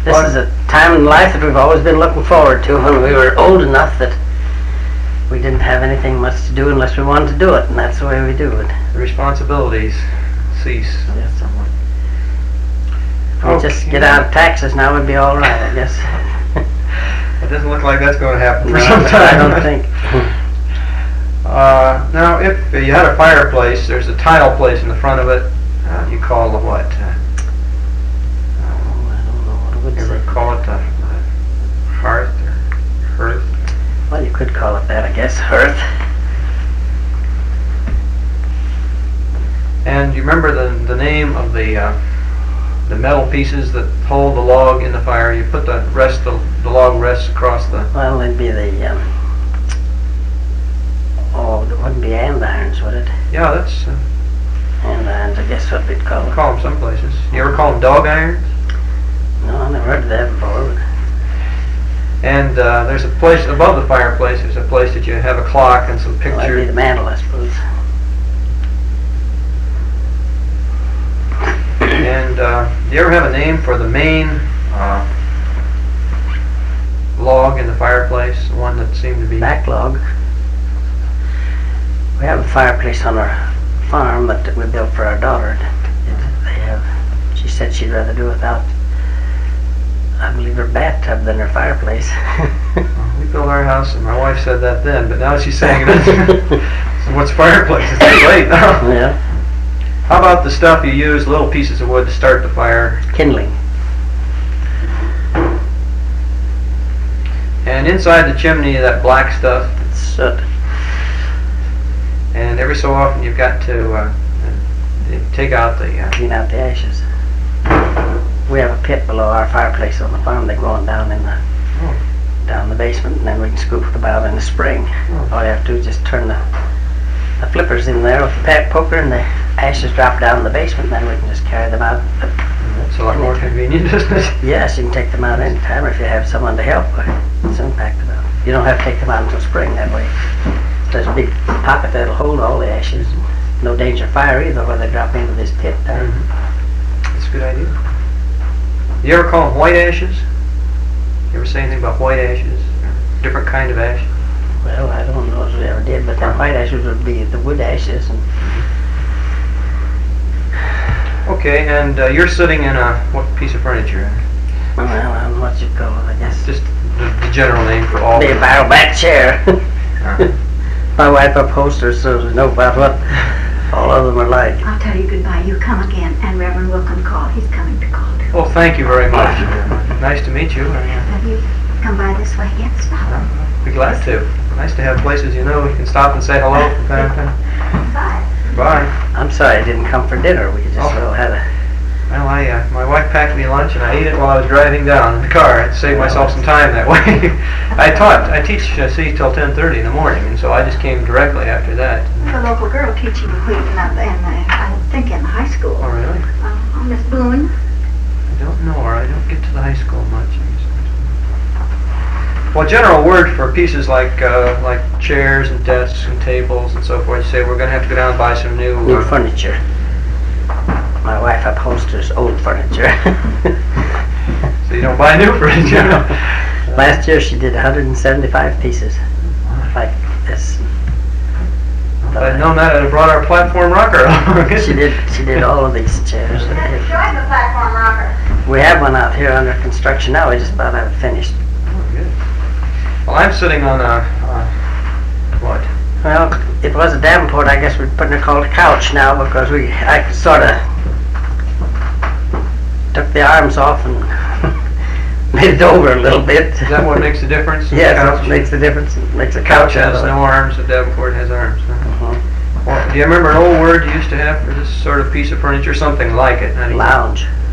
This is a time in life that we've always been looking forward to when we were old enough that we didn't have anything much to do unless we wanted to do it, and that's the way we do it. The responsibilities cease. Yes. If we just get out of taxes now, we'd be all right, I guess. It doesn't look like that's going to happen for No, some time. I don't think. Now, if you had a fireplace, there's a tile place in the front of it. You call the what? I don't know what it would You ever say. call it a hearth or hearth? Well, you could call it that, I guess. Hearth. And you remember the name of the metal pieces that hold the log in the fire? You put the log rests across the... Well, it'd be the, it wouldn't be andirons, would it? Yeah, that's... Andirons, I guess what we'd call we it. call them some places. You ever call them dog irons? No, I never heard of that before. But And there's a place above the fireplace. There's a place that you have a clock and some well, that'd be pictures. the mantle, I suppose. And do you ever have a name for the main log in the fireplace? The one that seemed to be... Backlog. We have a fireplace on our farm that we built for our daughter. She said she'd rather do without, I believe, her bathtub than her fireplace. We built our house, and my wife said that then, but now she's saying it. So what's fireplace? It's too late now. Yeah. How about the stuff you use, little pieces of wood to start the fire? Kindling. And inside the chimney, that black stuff. It's soot. And every so often you've got to take out the... Clean out the ashes. We have a pit below our fireplace on the farm. They go on down in the down the basement, and then we can scoop them out in the spring. All you have to do is just turn the flippers in there with the pack poker, and the ashes drop down in the basement, and then we can just carry them out. That's a lot more convenient, isn't it? Yes, you can take them out anytime if you have someone to help. Soon pack them out. You don't have to take them out until spring that way. There's a big pocket that'll hold all the ashes. No danger of fire either when they drop into this pit there. That's a good idea. You ever call them white ashes? You ever say anything about white ashes? Different kind of ash? Well, I don't know if we ever did, but the white ashes would be the wood ashes. And Okay, and you're sitting in what piece of furniture? well, what you call it, I guess. Just the general name for all. Be a barrel back chair. My wife upholsters, so we know about what all of them are like. I'll tell you goodbye. You come again, and Reverend Wilkin call. He's coming to call too. Well, thank you very much. Nice to meet you. Have you come by this way yet? Stop. I'd be glad to. Nice to have places you know you can stop and say hello. Bye. Bye. I'm sorry I didn't come for dinner. We just well had a... Well, my wife packed me lunch, and I ate it while I was driving down in the car. I had to save myself some time that way. I teach C till 10:30 in the morning, and so I just came directly after that. The local girl teaching I think in the high school. Oh, really? Miss Boone. I don't know her. I don't get to the high school much. Well, general word for pieces like chairs and desks and tables and so forth. You say we're going to have to go down and buy some new furniture. My wife upholsters old furniture. So you don't buy new furniture? Last year she did 175 pieces like this. If I'd known that, I'd have brought our platform rocker along. She did all of these chairs. Join the platform rocker. We have one out here under construction now. We just about have it finished. Oh, good. Well, I'm sitting on what? Well, it was a Davenport. I guess we're putting it called a couch now because I sort of took the arms off and made it over a little bit. Is that what makes the difference? Yes, that makes the difference. It makes a Couch couch out has of it. no arms, the Davenport has arms. Uh-huh. Well, do you remember an old word you used to have for this sort of piece of furniture? Something like it. Lounge.